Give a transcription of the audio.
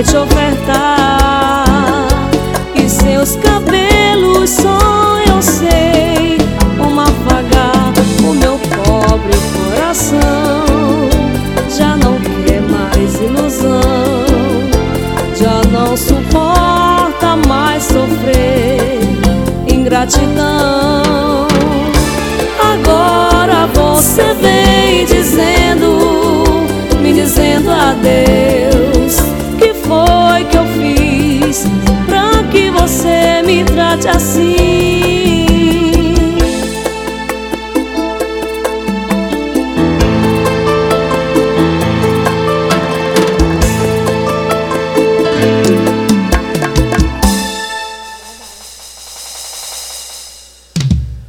vai te ofertar. E seus cabelos só eu sei como afagar o meu pobre coração. Já não quer mais ilusão, já não suporta mais sofrer ingratidão. Agora você vem dizendo, me dizendo adeus.